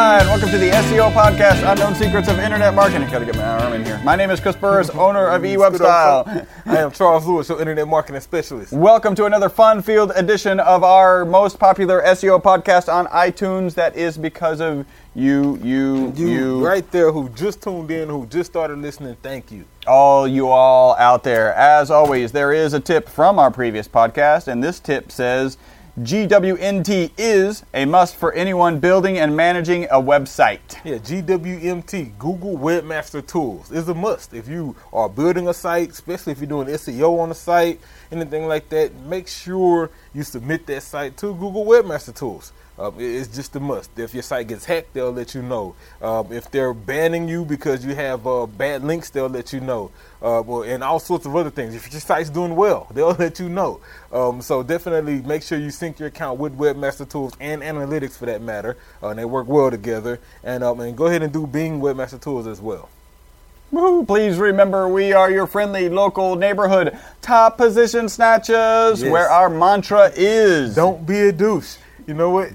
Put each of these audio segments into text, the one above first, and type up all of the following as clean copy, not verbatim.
and welcome to the SEO podcast, Unknown Secrets of Internet Marketing. Gotta get my arm in here. My name is Chris Burris, owner of eWebStyle. I am Charles Lewis, your Internet Marketing Specialist. Welcome to another fun-filled edition of our most popular SEO podcast on iTunes. That is because of you right there who just tuned in, who just started listening. Thank you. All out there. As always, there is a tip from our previous podcast, and this tip says, GWMT is a must for anyone building and managing a website. Yeah, GWMT, Google Webmaster Tools, is a must. If you are building a site, especially if you're doing SEO on the site, anything like that, make sure you submit that site to Google Webmaster Tools. It's just a must. If your site gets hacked, they'll let you know. If they're banning you because you have bad links, they'll let you know. And all sorts of other things. If your site's doing well, they'll let you know. So definitely make sure you sync your account with Webmaster Tools and Analytics for that matter. They work well together. And go ahead and do Bing Webmaster Tools as well. Woo-hoo. Please remember, we are your friendly local neighborhood top position snatchers, yes, where our mantra is, don't be a douche. You know what?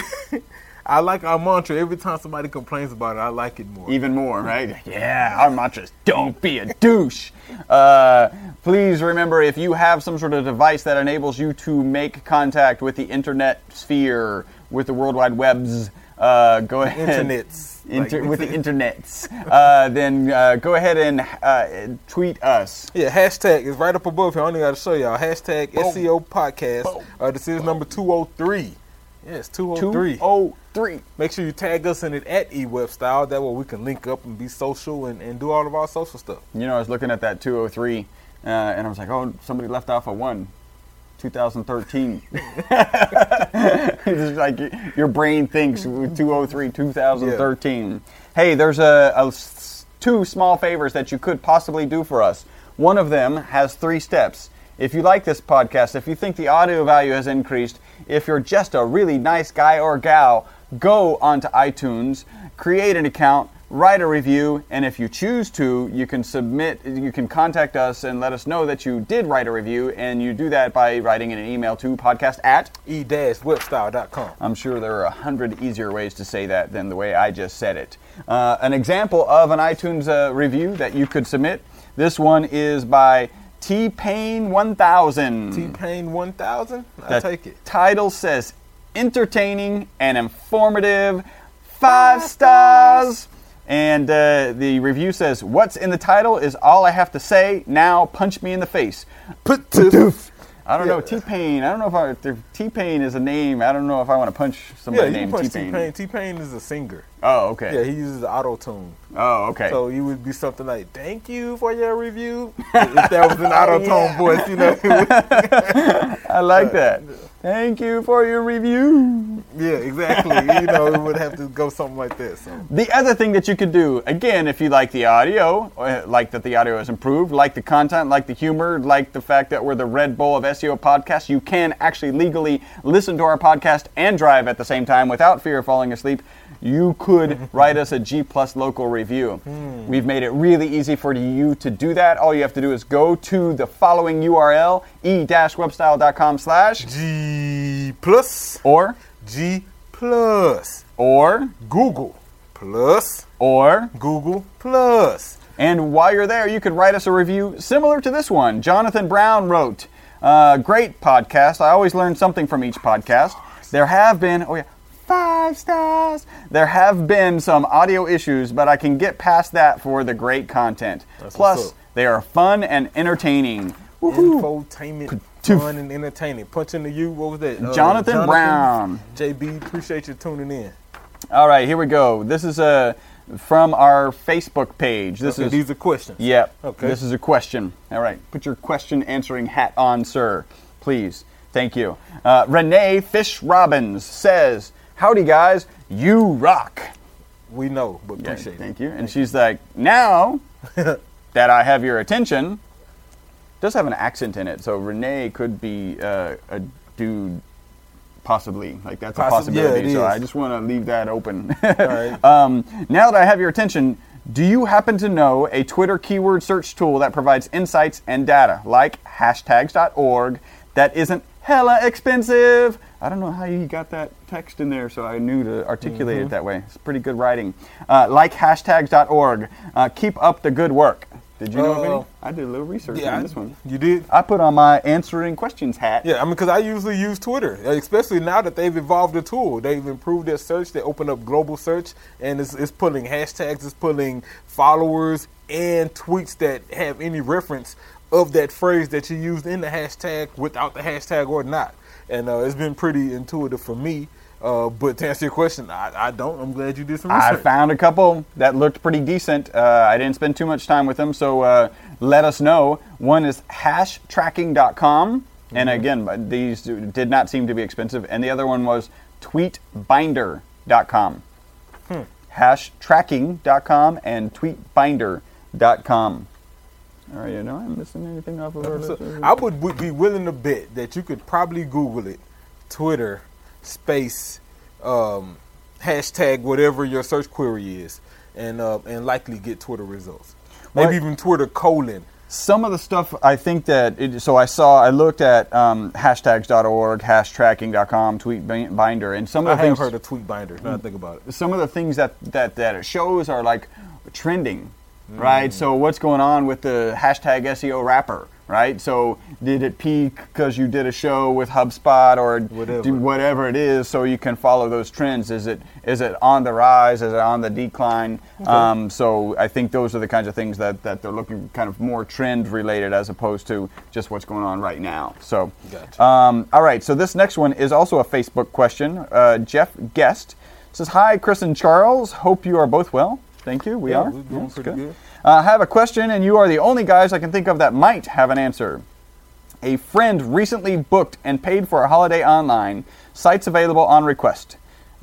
I like our mantra. Every time somebody complains about it, I like it more. Even more, right? Yeah, our mantra is don't be a douche. Please remember, if you have some sort of device that enables you to make contact with the internet sphere, with the World Wide Webs, go ahead. With the internets. Then go ahead and tweet us. Yeah, hashtag is right up above here. I only got to show y'all. Hashtag SEO Podcast. This is number 203. Yes, 203. 203. Make sure you tag us in it at eWebStyle. That way we can link up and be social and do all of our social stuff. You know, I was looking at that 203, and I was like, oh, somebody left off a 1. 2013. It's just like your brain thinks 203, 2013. Yeah. Hey, there's two small favors that you could possibly do for us. One of them has 3 steps. If you like this podcast, if you think the audio value has increased, if you're just a really nice guy or gal, go onto iTunes, create an account, write a review, and if you choose to, you can contact us and let us know that you did write a review, and you do that by writing an email to podcast@e-webstyle.com. I'm sure there are 100 easier ways to say that than the way I just said it. An example of an iTunes review that you could submit, this one is by T-Pain 1000. T-Pain 1000? I'll take it. Title says, entertaining and informative, 5 stars. And the review says, what's in the title is all I have to say. Now punch me in the face. I don't know, T-Pain. I don't know if T-Pain is a name. I don't know if I want to punch somebody named T-Pain. T-Pain. T-Pain is a singer. Oh, okay. Yeah, he uses auto-tune. Oh, okay. So you would be something like, thank you for your review. If that was an auto-tune voice, you know. I like that. Thank you for your review. Yeah, exactly. You know, it would have to go something like that. So. The other thing that you could do, again, if you like the audio, like that the audio is improved, like the content, like the humor, like the fact that we're the Red Bull of SEO podcasts, you can actually legally listen to our podcast and drive at the same time without fear of falling asleep. You could write us a G+ local review. We've made it really easy for you to do that. All you have to do is go to the following URL, e-webstyle.com/G+ or G+ or Google+ or Google+. And while you're there, you could write us a review similar to this one. Jonathan Brown wrote, great podcast. I always learn something from each podcast. There have been, 5 stars. There have been some audio issues, but I can get past that for the great content. Plus, they are fun and entertaining. Infotainment, fun and entertaining. Punching the U, what was that? Jonathan Brown. JB, appreciate you tuning in. All right, here we go. This is from our Facebook page. These are questions. Yep. Okay. This is a question. All right, put your question answering hat on, sir. Please. Thank you. Renee Fish Robbins says, howdy guys, you rock. We know, but appreciate it. Thank you. And she's like, now that I have your attention, does have an accent in it, so Renee could be a dude, possibly. Like that's a possibility. So I just want to leave that open. All right. Now that I have your attention, do you happen to know a Twitter keyword search tool that provides insights and data like hashtags.org that isn't hella expensive. I don't know how you got that text in there, so I knew to articulate it that way. It's pretty good writing. Like hashtags.org. Keep up the good work. Did you know of any? I did a little research on this one. You did? I put on my answering questions hat. Yeah, I mean, because I usually use Twitter, especially now that they've evolved the tool. They've improved their search. They open up global search, and it's pulling hashtags, it's pulling followers and tweets that have any reference of that phrase that you used in the hashtag without the hashtag or not. And it's been pretty intuitive for me. But to answer your question, I don't. I'm glad you did some research. I found a couple that looked pretty decent. I didn't spend too much time with them, so let us know. One is hashtracking.com. And again, these did not seem to be expensive. And the other one was tweetbinder.com. Hashtracking.com and tweetbinder.com. All right, am I missing anything off of our list? I would be willing to bet that you could probably Google it, Twitter space hashtag whatever your search query is, and likely get Twitter results. Maybe even Twitter : Some of the stuff I think that I looked at hashtags.org, hashtracking.com, tweetbinder, and some of the things. I have heard of tweetbinder. Now I think about it. Some of the things that it shows are like trending, right? So what's going on with the hashtag SEO wrapper, right? So did it peak because you did a show with HubSpot or whatever it is, so you can follow those trends? Is it on the rise? Is it on the decline? Okay. So I think those are the kinds of things that they're looking kind of more trend related as opposed to just what's going on right now. So, gotcha. All right. So this next one is also a Facebook question. Jeff Guest says, "Hi, Chris and Charles. Hope you are both well." Thank you. We are. We're doing pretty good. I have a question, and you are the only guys I can think of that might have an answer. A friend recently booked and paid for a holiday online. Sites available on request.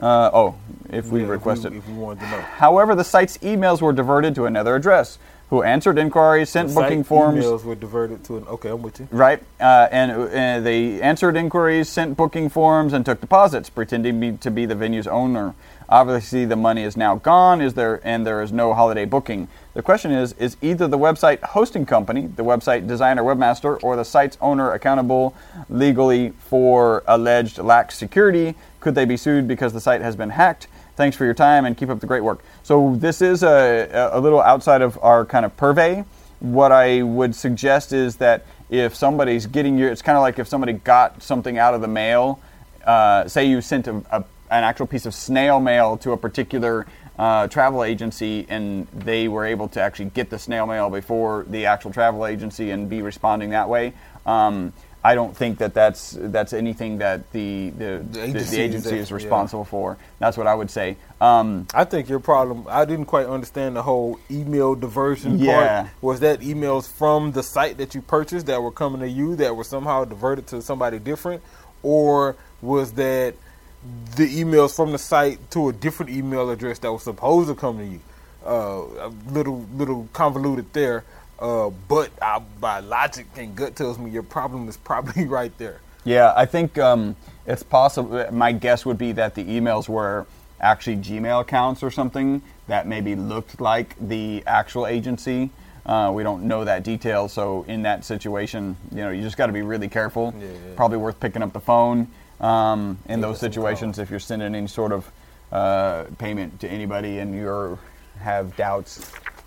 If we requested. If we wanted to know. However, the site's emails were diverted to another address. Who answered inquiries, sent booking forms. Emails were diverted to okay, I'm with you. Right, and they answered inquiries, sent booking forms, and took deposits, pretending to be the venue's owner. Obviously, the money is now gone. There is no holiday booking. The question is either the website hosting company, the website designer webmaster, or the site's owner accountable legally for alleged lax security? Could they be sued because the site has been hacked? Thanks for your time and keep up the great work. So this is a little outside of our kind of purvey. What I would suggest is that if somebody's getting it's kind of like if somebody got something out of the mail, say you sent an actual piece of snail mail to a particular travel agency, and they were able to actually get the snail mail before the actual travel agency and be responding that way. I don't think that's anything that the agency is responsible for. That's what I would say. I think your problem, I didn't quite understand the whole email diversion part. Was that emails from the site that you purchased that were coming to you that were somehow diverted to somebody different? Or was that the emails from the site to a different email address that was supposed to come to you? A little convoluted there. But by logic and gut tells me your problem is probably right there. Yeah, I think it's possible. My guess would be that the emails were actually Gmail accounts or something that maybe looked like the actual agency. We don't know that detail, so in that situation, you just got to be really careful. Yeah. Probably worth picking up the phone in those situations if you're sending any sort of payment to anybody and you have doubts.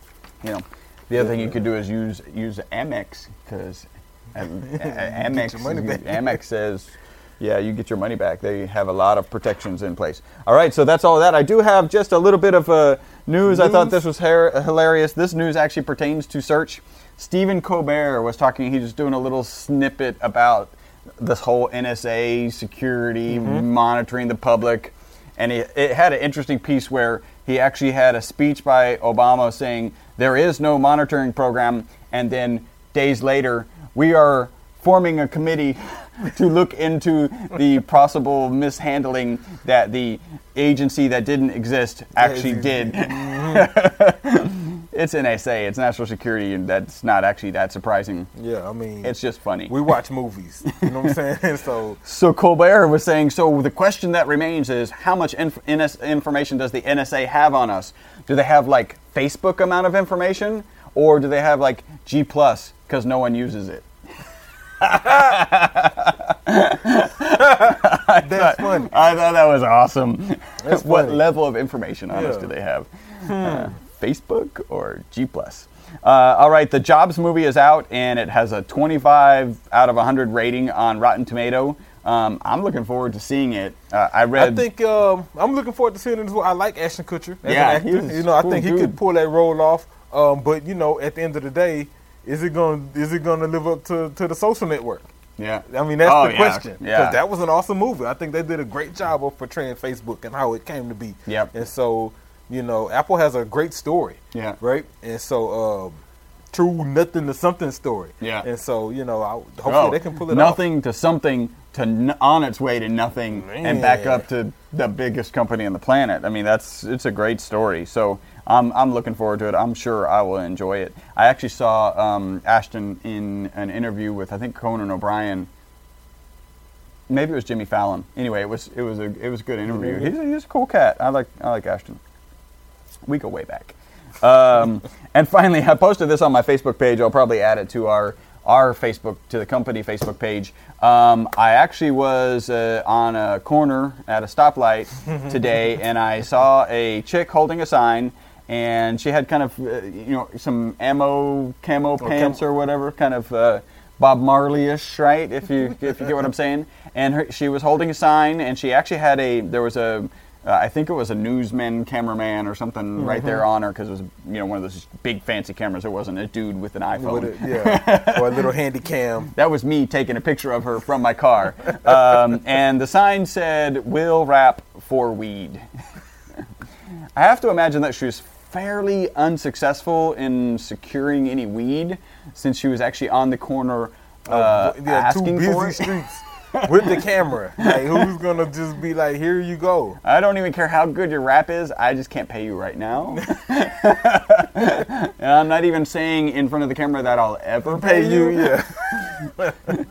The other thing you could do is use Amex, because Amex says, you get your money back. They have a lot of protections in place. All right, so that's all of that. I do have just a little bit of news. I thought this was hilarious. This news actually pertains to search. Stephen Colbert was talking. He was doing a little snippet about this whole NSA security, monitoring the public. And it had an interesting piece where he actually had a speech by Obama saying there is no monitoring program, and then days later, we are forming a committee to look into the possible mishandling that the agency that didn't exist actually did. It's NSA, it's national security, and that's not actually that surprising. Yeah, I mean, it's just funny. We watch movies, you know what I'm saying? So Colbert was saying, so the question that remains is, how much information does the NSA have on us? Do they have like Facebook amount of information, or do they have like G+, because no one uses it? That's funny. I thought that was awesome. That's What funny. level of information on us Yeah. do they have? Facebook or G+? All right, the Jobs movie is out, and it has a 25 out of 100 rating on Rotten Tomato. I'm looking forward to seeing it. I think I'm looking forward to seeing it as well. I like Ashton Kutcher as Yeah, an actor. he's You know, I cool think he dude. could pull that role off. But you know, at the end of the day, is it going to live up to the Social Network? Yeah. I mean, that's Oh, the yeah, question. yeah. Because that was an awesome movie. I think they did a great job of portraying Facebook and how it came to be. Yep. And so, you know, Apple has a great story. Yeah. Right? And so, true nothing to something story. Yeah. And so, you know, hopefully they can pull it off. nothing to something to on its way to nothing and back Man. up to the biggest company on the planet. I mean, it's a great story. So I'm looking forward to it. I'm sure I will enjoy it. I actually saw Ashton in an interview with, I think, Conan O'Brien. Maybe it was Jimmy Fallon. Anyway, it was a good interview. He's a cool cat. I like Ashton. We go way back. And finally, I posted this on my Facebook page. I'll probably add it to our Facebook, to the company Facebook page. I actually was on a corner at a stoplight today, and I saw a chick holding a sign, and she had kind of some camo pants or whatever, kind of Bob Marley-ish, right? If you get what I'm saying. And she was holding a sign, and she actually had I think it was a newsman, cameraman, or something right there on her, because it was one of those big fancy cameras. It wasn't a dude with an iPhone. Or a little handy cam. That was me taking a picture of her from my car. And the sign said, "Will rap for weed." I have to imagine that she was fairly unsuccessful in securing any weed, since she was actually on the corner asking two for busy it. streets with the camera. Like, who's gonna just be like, "Here you go"? I don't even care how good your rap is. I just can't pay you right now. And I'm not even saying in front of the camera that I'll ever pay you. Yeah,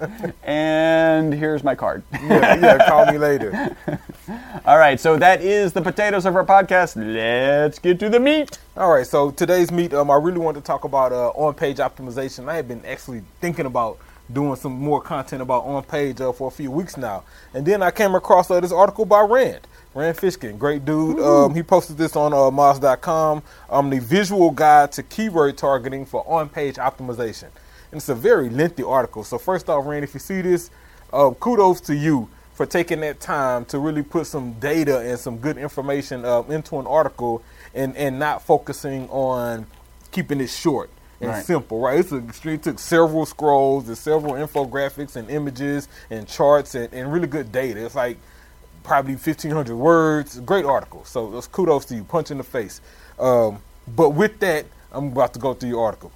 And here's my card. yeah. Call me later. All right, so that is the potatoes of our podcast. Let's get to the meat. All right, so today's meat. I really wanted to talk about on-page optimization. I have been actually thinking about doing some more content about on-page for a few weeks now, and then I came across this article by Rand Fishkin, great dude. He posted this on Moz.com. The visual guide to keyword targeting for on-page optimization, and it's a very lengthy article. So first off, Rand, if you see this, kudos to you for taking that time to really put some data and some good information into an article, and not focusing on keeping it short and Right. simple, right? It took several scrolls and several infographics and images and charts and really good data. It's like probably 1,500 words. Great article. So those kudos to you. Punch in the face. But with that, I'm about to go through your article.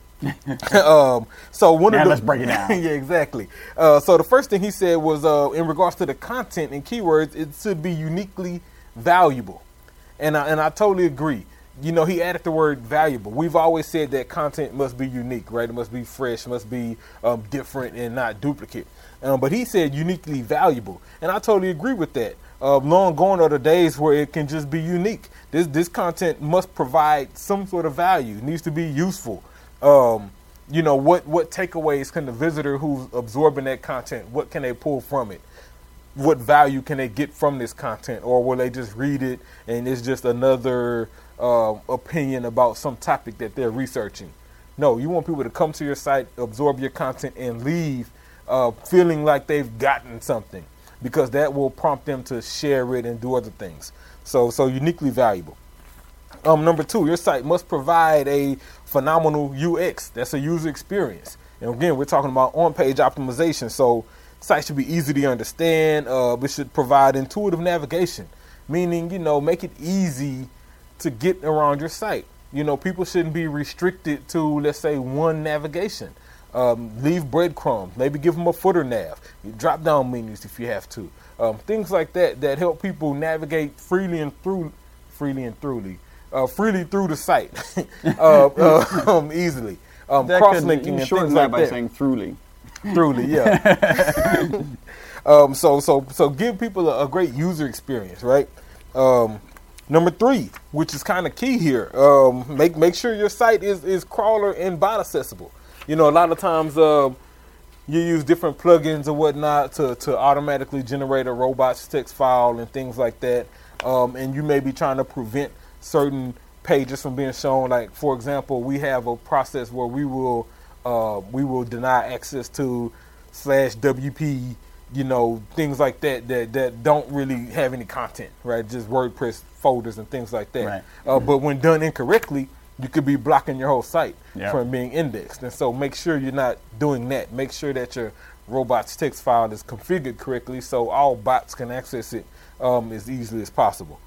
So Let's break it down. Yeah, exactly. So the first thing he said was in regards to the content and keywords, it should be uniquely valuable. And I totally agree. You know, he added the word valuable. We've always said that content must be unique, right? It must be fresh, must be different and not duplicate. But he said uniquely valuable. And I totally agree with that. Long gone are the days where it can just be unique. This content must provide some sort of value. It needs to be useful. You know, what takeaways can the visitor who's absorbing that content, what can they pull from it? What value can they get from this content? Or will they just read it and it's just another opinion about some topic that they're researching? No, you want people to come to your site, absorb your content, and leave feeling like they've gotten something, because that will prompt them to share it and do other things. So uniquely valuable. Number 2, your site must provide a phenomenal UX. That's a user experience. And again, we're talking about on-page optimization. So site should be easy to understand. It should provide intuitive navigation, meaning, make it easy to get around your site. People shouldn't be restricted to, let's say, one navigation. Leave breadcrumbs. Maybe give them a footer nav. Drop down menus if you have to. Things like that help people navigate freely through the site easily. Cross-linking and things like by that. saying throughly. Truly, yeah. So give people a great user experience, right? Number 3, which is kind of key here, make sure your site is crawler and bot accessible. A lot of times you use different plugins or whatnot to automatically generate a robots text file and things like that. And you may be trying to prevent certain pages from being shown. Like, for example, we have a process where we will deny access to /WP, things like that don't really have any content, right? Just WordPress folders and things like that. Right. But when done incorrectly, you could be blocking your whole site Yep. from being indexed. And so make sure you're not doing that. Make sure that your robots text file is configured correctly so all bots can access it as easily as possible.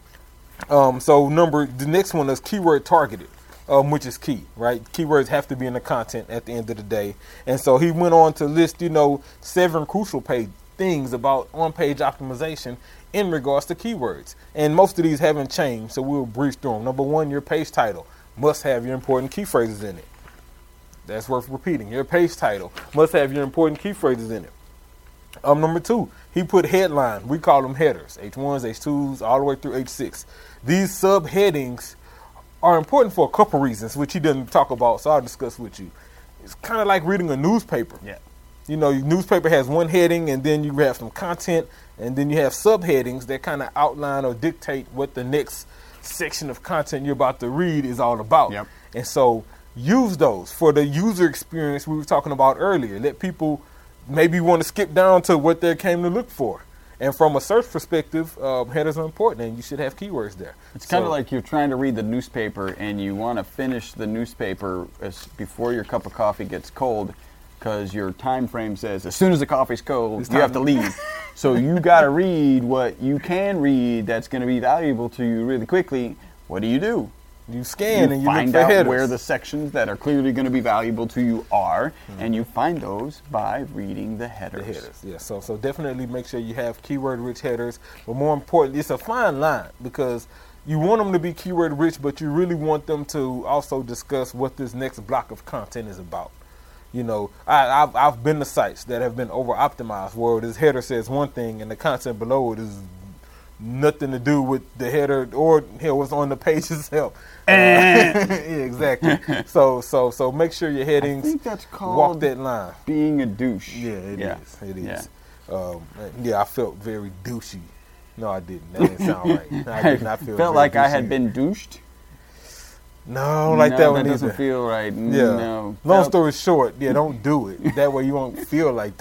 The next one is keyword targeted, which is key, right? Keywords have to be in the content at the end of the day. And so he went on to list, 7 crucial things about on-page optimization in regards to keywords. And most of these haven't changed, so we'll breeze through them. Number 1, your page title must have your important key phrases in it. That's worth repeating. Your page title must have your important key phrases in it. Number 2, he put headlines. We call them headers, H1s, H2s, all the way through H6. These subheadings are important for a couple reasons, which he didn't talk about, so I'll discuss with you. It's kind of like reading a newspaper. Yeah. Your newspaper has one heading, and then you have some content, and then you have subheadings that kind of outline or dictate what the next section of content you're about to read is all about. Yep. And so use those for the user experience we were talking about earlier. Let people maybe want to skip down to what they came to look for. And from a search perspective, headers are important, and you should have keywords there. It's kind of like you're trying to read the newspaper and you want to finish the newspaper before your cup of coffee gets cold, because your time frame says as soon as the coffee's cold, you have to leave. So you got to read what you can read that's going to be valuable to you really quickly. What do? You scan and you find look for out headers. where the sections that are clearly going to be valuable to you are, and you find those by reading the headers. The headers, yeah. So definitely make sure you have keyword-rich headers. But more importantly, it's a fine line because you want them to be keyword-rich, but you really want them to also discuss what this next block of content is about. I've been to sites that have been over-optimized where this header says one thing and the content below it is nothing to do with the header or what's on the page itself. Yeah, exactly. So make sure your headings I think that's called walk that line. Being a douche. Yeah, it is. It is. Yeah. I felt very douchey. No, I didn't. That didn't sound right. I did not feel felt very like I douchey. had been douched. No, I don't like that one That either. doesn't feel right. Yeah. No. Long story short, don't do it. That way you won't feel like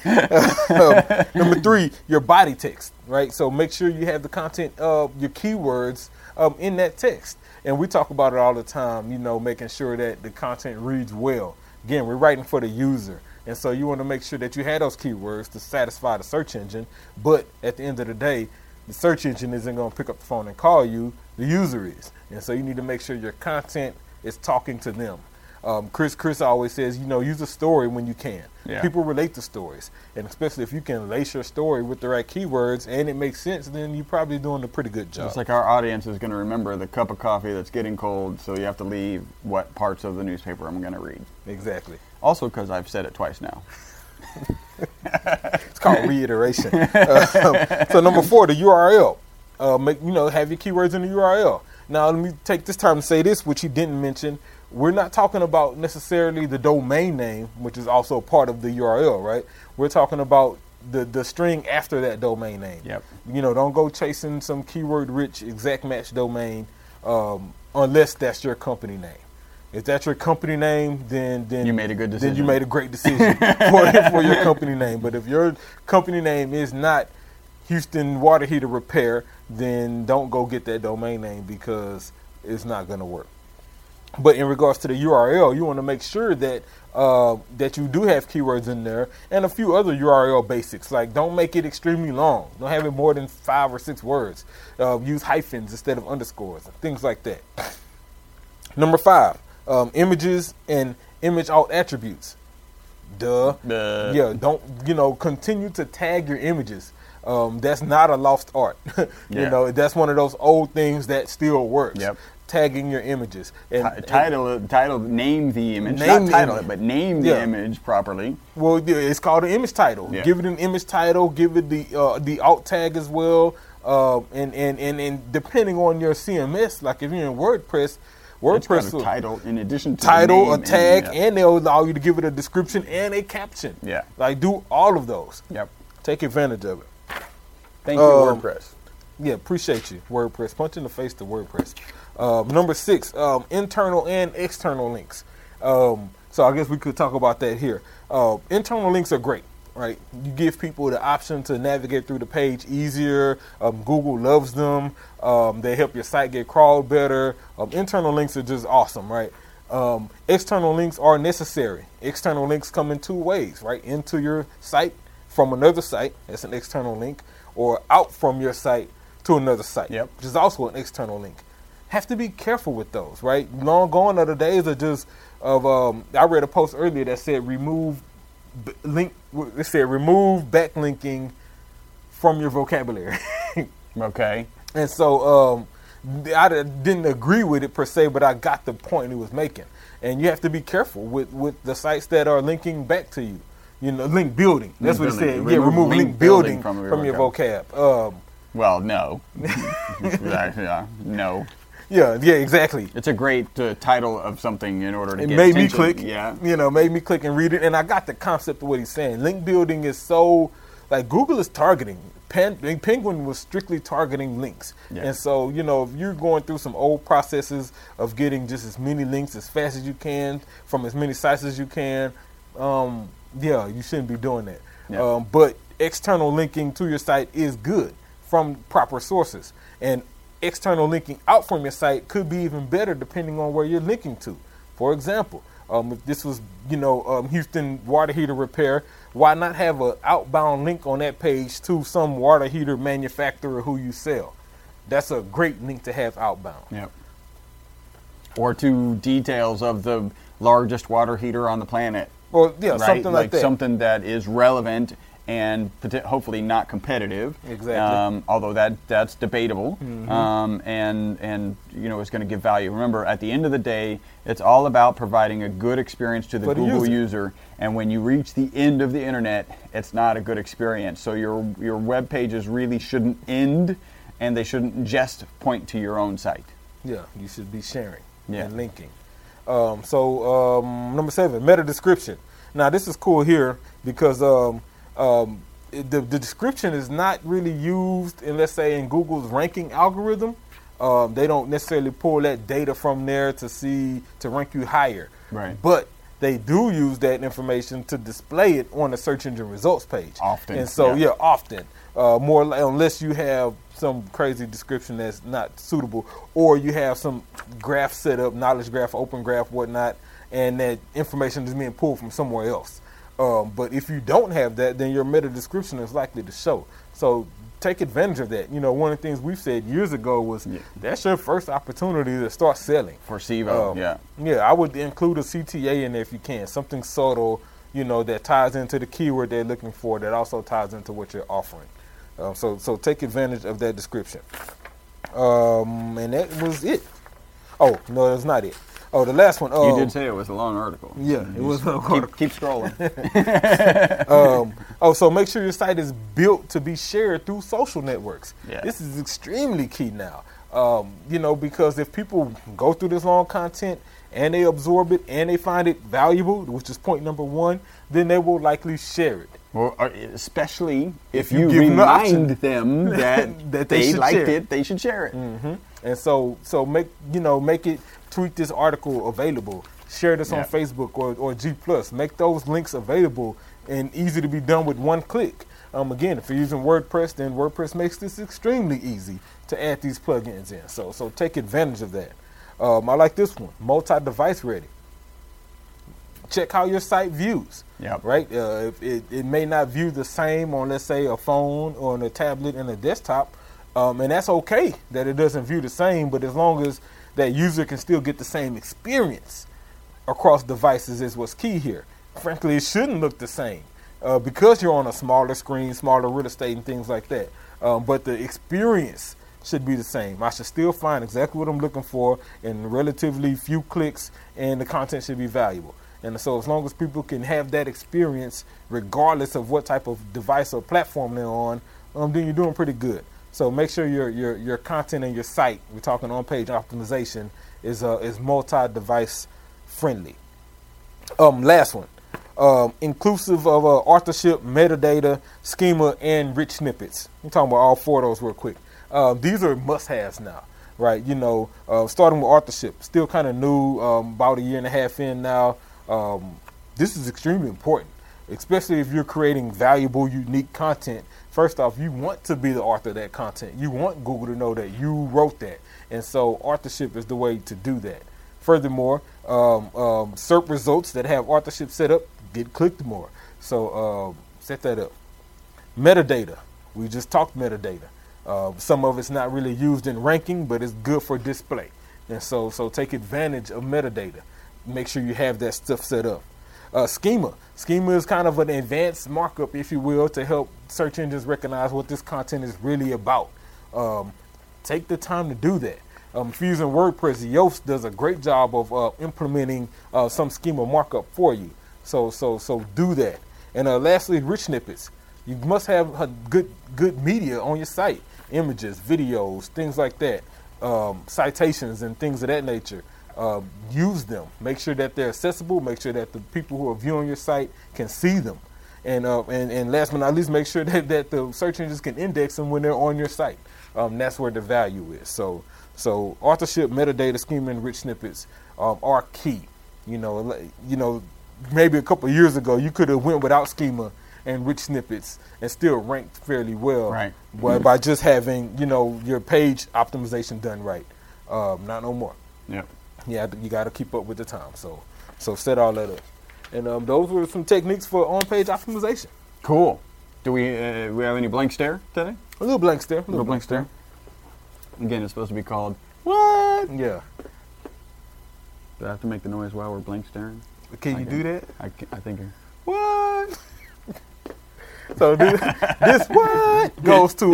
that. Number 3, your body text, right? So make sure you have the content of your keywords in that text. And we talk about it all the time, making sure that the content reads well. Again, we're writing for the user. And so you want to make sure that you have those keywords to satisfy the search engine. But at the end of the day, the search engine isn't going to pick up the phone and call you. The user is. And so you need to make sure your content is talking to them. Chris always says, use a story when you can. Yeah. People relate to stories. And especially if you can lace your story with the right keywords and it makes sense, then you're probably doing a pretty good job. It's like our audience is going to remember the cup of coffee that's getting cold, so you have to leave what parts of the newspaper I'm going to read. Exactly. Also because I've said it twice now. It's called reiteration. So number 4, the URL. Have your keywords in the URL. Now, let me take this time to say this, which he didn't mention. We're not talking about necessarily the domain name, which is also part of the URL, right? We're talking about the string after that domain name. Yep. Don't go chasing some keyword-rich exact match domain unless that's your company name. If that's your company name, then You made a good decision. Then you made a great decision for your company name. But if your company name is not Houston Water Heater Repair, then don't go get that domain name because it's not going to work. But in regards to the URL, you want to make sure that that you do have keywords in there and a few other URL basics. Like, don't make it extremely long. Don't have it more than 5 or 6 words. Use hyphens instead of underscores and things like that. Number 5, images and image alt attributes. Yeah, don't, continue to tag your images. That's not a lost art. That's one of those old things that still works. Yep. Tagging your images. And title, name the image. Name Not title the it, but name the image properly. Well, it's called an image title. Yeah. Give it an image title. Give it the alt tag as well. And depending on your CMS, like if you're in WordPress, It's got WordPress a will title in addition to title, the a name tag, and, and they'll allow you to give it a description and a caption. Yeah. Like, do all of those. Yep. Take advantage of it. Thank you, WordPress. Yeah, appreciate you, WordPress. Punch in the face to WordPress. Number 6, internal and external links. So I guess we could talk about that here. Internal links are great, right? You give people the option to navigate through the page easier. Google loves them. They help your site get crawled better. Internal links are just awesome, right? External links are necessary. External links come in 2 ways, right? Into your site from another site, that's an external link, or out from your site to another site, which is also an external link. Have to be careful with those, right? Long gone are the days of just I read a post earlier that said remove backlinking from your vocabulary. Okay. And so I didn't agree with it per se, but I got the point he was making. And you have to be careful with the sites that are linking back to you. You know, link building. That's what it said. Yeah, remove link building from your vocab. Well, no. No. Yeah, exactly. It's a great title of something in order to it get made attention. me click. Yeah. Made me click and read it, and I got the concept of what he's saying. Link building is so, like, Google is targeting. Penguin was strictly targeting links. Yeah. And so, if you're going through some old processes of getting just as many links as fast as you can from as many sites as you can, you shouldn't be doing that. Yeah. But external linking to your site is good from proper sources. And external linking out from your site could be even better depending on where you're linking to. For example, if this was, Houston water heater repair, why not have an outbound link on that page to some water heater manufacturer who you sell? That's a great link to have outbound. Yep. Or to details of the largest water heater on the planet. Well, right? Something like that. Something that is relevant and hopefully not competitive. Exactly. Although that's debatable. Mm-hmm. And it's going to give value. Remember, at the end of the day, it's all about providing a good experience to the Google user. And when you reach the end of the internet, it's not a good experience. So your web pages really shouldn't end, and they shouldn't just point to your own site. Yeah, you should be sharing and linking. So number 7, meta description. Now this is cool here because the description is not really used in, let's say, in Google's ranking algorithm. They don't necessarily pull that data from there to rank you higher. Right. But they do use that information to display it on the search engine results page. Often. And so, often. Unless you have some crazy description that's not suitable, or you have some graph set up, knowledge graph, open graph, whatnot, and that information is being pulled from somewhere else. But if you don't have that, then your meta description is likely to show. So take advantage of that. One of the things we've said years ago was that's your first opportunity to start selling. For SEO, Yeah, I would include a CTA in there if you can. Something subtle, that ties into the keyword they're looking for that also ties into what you're offering. So take advantage of that description. And that was it. Oh, no, that's not it. Oh, the last one. You did say it was a long article. Yeah, it was a long article. Keep scrolling. So make sure your site is built to be shared through social networks. Yeah. This is extremely key now. Because if people go through this long content and they absorb it and they find it valuable, which is point number 1, then they will likely share it. Well, especially if you remind them that they liked it, they should share it. Mm-hmm. And so make it, tweet this article available, share this on Facebook or G+. Make those links available and easy to be done with one click. Again, if you're using WordPress, then WordPress makes this extremely easy to add these plugins in. So take advantage of that. I like this one, multi-device ready. Check how your site views. Yeah. Right. It may not view the same on, let's say, a phone or on a tablet and a desktop, and that's okay that it doesn't view the same. But as long as that user can still get the same experience across devices is what's key here. Frankly, it shouldn't look the same because you're on a smaller screen, smaller real estate, and things like that. But the experience should be the same. I should still find exactly what I'm looking for in relatively few clicks, and the content should be valuable. And so as long as people can have that experience, regardless of what type of device or platform they're on, then you're doing pretty good. So make sure your content and your site, we're talking on-page optimization, is multi-device friendly. Last one. Inclusive of authorship, metadata, schema, and rich snippets. I'm talking about all four of those real quick. These are must-haves now, right? Starting with authorship, still kind of new, about a year and a half in now. This is extremely important, especially if you're creating valuable, unique content. First off, you want to be the author of that content. You want Google to know that you wrote that. And so authorship is the way to do that. Furthermore, SERP results that have authorship set up get clicked more. So set that up. Metadata. We just talked metadata. Some of it's not really used in ranking, but it's good for display. And so take advantage of metadata. Make sure you have that stuff set up. Schema. Schema is kind of an advanced markup, if you will, to help search engines recognize what this content is really about. Take the time to do that. If you're using WordPress, Yoast does a great job of implementing some schema markup for you. So do that. And lastly, rich snippets. You must have good media on your site. Images, videos, things like that. Citations and things of that nature. Use them. Make sure that they're accessible. Make sure that the people who are viewing your site can see them. And last but not least, make sure that the search engines can index them when they're on your site. That's where the value is. So authorship, metadata, schema, and rich snippets are key. Maybe a couple of years ago, you could have went without schema and rich snippets and still ranked fairly well, right? By just having your page optimization done right. Not no more. Yep. Yeah, you got to keep up with the time. So set all that up. And those were some techniques for on-page optimization. Cool. Do we have any blank stare today? A little blank stare. A little blank stare. Again, it's supposed to be called what? Yeah. Do I have to make the noise while we're blank staring? Can you do that? I think. What? So this what goes to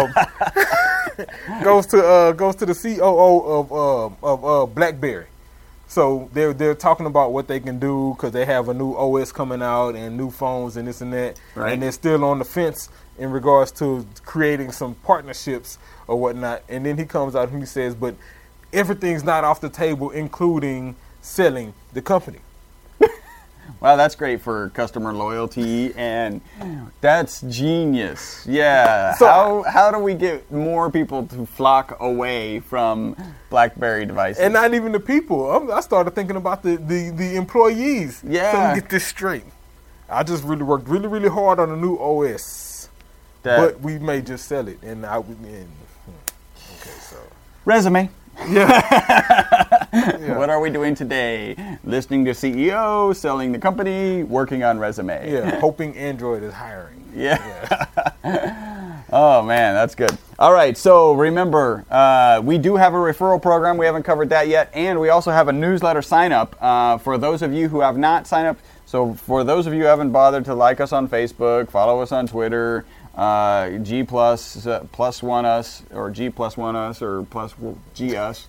the COO of BlackBerry. So they're talking about what they can do because they have a new OS coming out and new phones and this and that, right. And they're still on the fence in regards to creating some partnerships or whatnot. And then he comes out and he says, but everything's not off the table, including selling the company. Wow, that's great for customer loyalty, and that's genius. Yeah. So, how do we get more people to flock away from BlackBerry devices? And not even the people. I started thinking about the employees. Yeah. So we get this straight. I just really worked really hard on a new OS, but we may just sell it. Okay, so resume. Yeah. What are we doing today? Listening to CEO, selling the company, working on resume. Yeah, hoping Android is hiring. Yeah. Oh, man, that's good. All right, so remember, we do have a referral program. We haven't covered that yet. And we also have a newsletter sign-up for those of you who have not signed up. So for those of you who haven't bothered to like us on Facebook, follow us on Twitter, G plus one us, or G plus one us, or plus G us.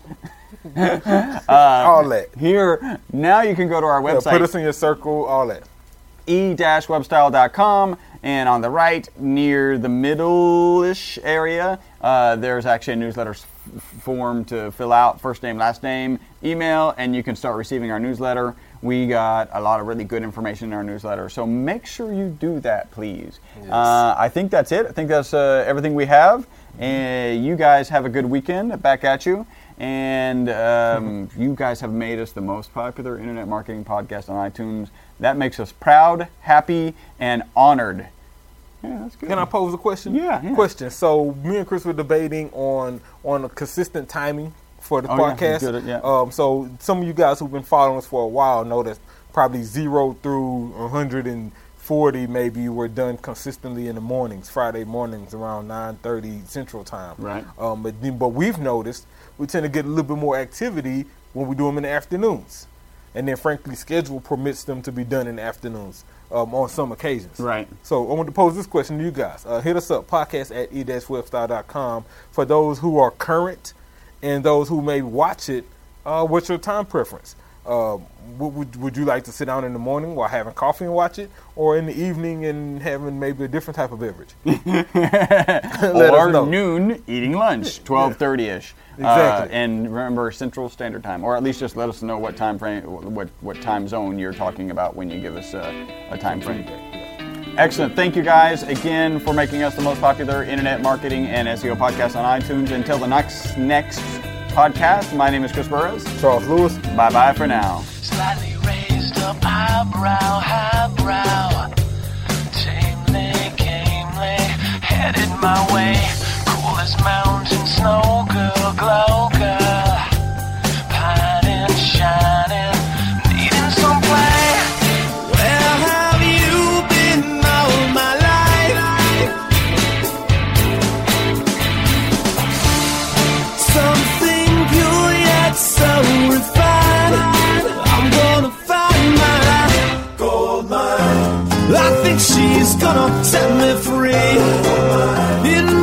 All that. Here, now you can go to our website. Yeah, put us in your circle, all that. e-webstyle.com, and on the right, near the middle-ish area, there's actually a newsletter form to fill out, first name, last name, email, and you can start receiving our newsletter. We got a lot of really good information in our newsletter, so make sure you do that, please. Yes. I think that's it. I think that's everything we have. You guys have a good weekend. Back at you. And you guys have made us the most popular internet marketing podcast on iTunes. That makes us proud, happy, and honored. Yeah, that's good. Can I pose a question? Yeah. Question. So me and Chris were debating on a consistent timing for the podcast. Yeah, good, yeah. So some of you guys who've been following us for a while know that probably 0 through 140 maybe we're done consistently in the mornings, Friday mornings around 9:30 Central Time. Right. But we've noticed we tend to get a little bit more activity when we do them in the afternoons. And then, frankly, schedule permits them to be done in the afternoons on some occasions. Right. So I want to pose this question to you guys. Hit us up, podcast@e-webstyle.com. For those who are current and those who may watch it, what's your time preference? Would you like to sit down in the morning while having coffee and watch it, or in the evening and having maybe a different type of beverage? Or noon eating lunch, 12:30ish. Exactly. And remember Central Standard Time, or at least just let us know what time frame, what time zone you're talking about when you give us a time frame. Excellent. Thank you guys again for making us the most popular internet marketing and SEO podcast on iTunes. Until the next podcast, my name is Chris Burrows. Charles Lewis. Bye-bye for now. Slightly raised up highbrow, tamely, gamely, headed my way. Cool as mountain snow, girl, glow, girl, pining, shining, needing some play. Where have you been all my life? Something pure yet so refined. I'm gonna find my gold mine. I think she's gonna set me free. In